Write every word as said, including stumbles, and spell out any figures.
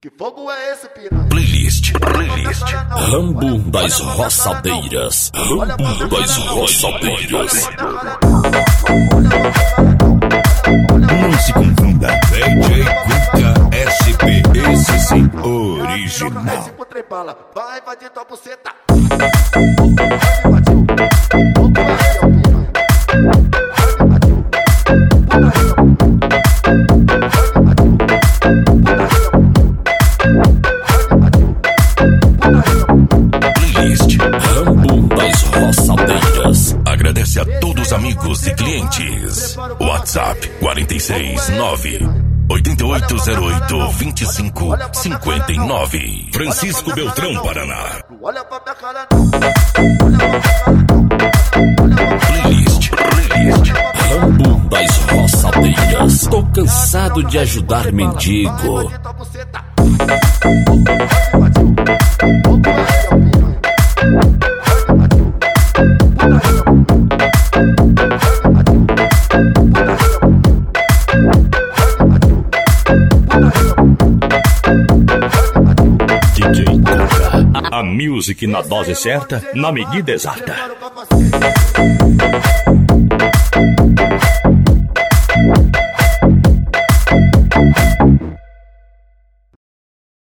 Que fogo é esse, piranha? Playlist, playlist. Rambo das Roçadeiras. Rambo das Roçadeiras. Não se confunda. D J Cuca S P. Esse sim, original. Vai invadir tua buceta. Playlist Rambo das Roçadeiras. Agradece a todos os amigos e clientes. WhatsApp quarenta e seis nove oito oito zero oito vinte e cinco cinquenta e nove. Francisco Beltrão, Paraná. Playlist, playlist Rambo das Roçadeiras. Tô cansado de ajudar mendigo. D J Cuca, a music na dose certa, na medida exata.